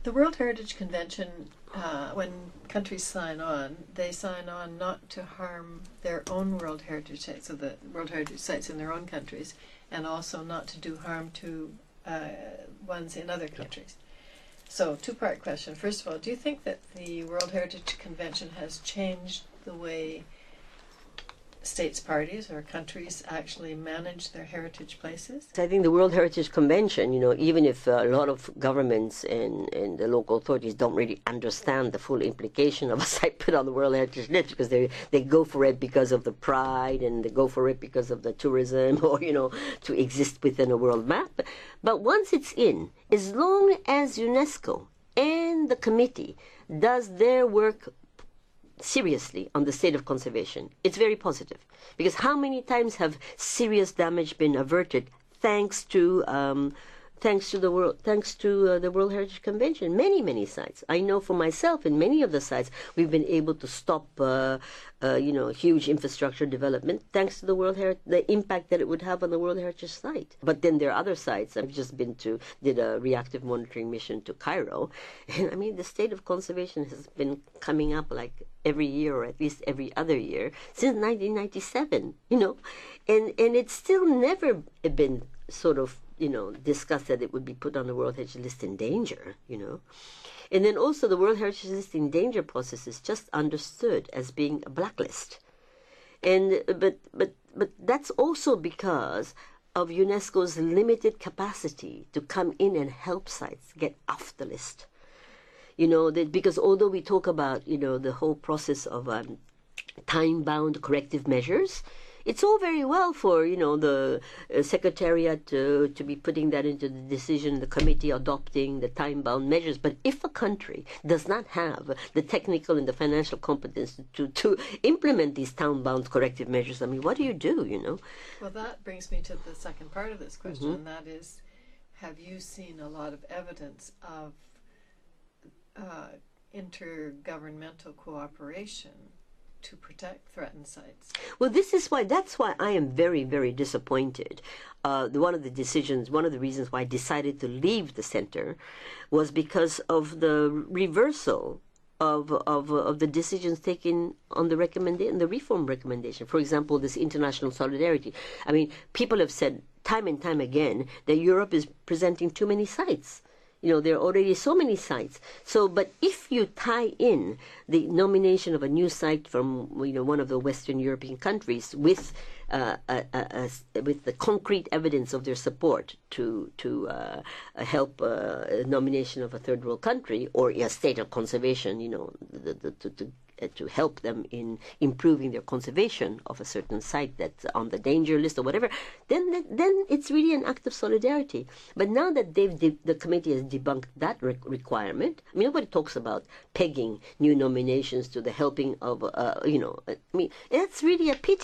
The World Heritage Convention, when countries sign on, they sign on not to harm their own World Heritage sites, so the World Heritage sites in their own countries, and also not to do harm to ones in other countries. So, two-part question. First of all, do you think that the World Heritage Convention has changed the way states parties or countries actually manage their heritage places? I think the World Heritage Convention, even if a lot of governments and the local authorities don't really understand the full implication of a site put on the World Heritage List, because they go for it because of the pride and they go for it because of the tourism or, to exist within a world map. But once it's in, as long as UNESCO and the committee does their work seriously on the state of conservation, it's very positive, because how many times have serious damage been averted thanks to the World Heritage Convention? Many sites. I know for myself, in many of the sites, we've been able to stop huge infrastructure development thanks to the impact that it would have on the World Heritage site. But then there are other sites. I've just did a reactive monitoring mission to Cairo, and I mean the state of conservation has been coming up like every year, or at least every other year, since 1997. And it's still never been sort of discussed that it would be put on the World Heritage List in danger, And then also the World Heritage List in danger process is just understood as being a blacklist. But that's also because of UNESCO's limited capacity to come in and help sites get off the list. Because although we talk about, the whole process of time-bound corrective measures, it's all very well for, the Secretariat to be putting that into the decision, the committee adopting the time-bound measures. But if a country does not have the technical and the financial competence to implement these time-bound corrective measures, I mean, what do you do, Well, that brings me to the second part of this question, and that is, have you seen a lot of evidence of intergovernmental cooperation to protect threatened sites? Well, that's why I am very, very disappointed. One of the reasons why I decided to leave the center was because of the reversal of the decisions taken on the reform recommendation. For example, this international solidarity. I mean, people have said time and time again that Europe is presenting too many sites. There are already so many sites. But if you tie in the nomination of a new site from, one of the Western European countries with the concrete evidence of their support to help nomination of a third world country or a state of conservation, to help them in improving their conservation of a certain site that's on the danger list or whatever, then it's really an act of solidarity. But now that the committee has debunked that requirement, I mean, nobody talks about pegging new nominations to the helping of, I mean, that's really a pity.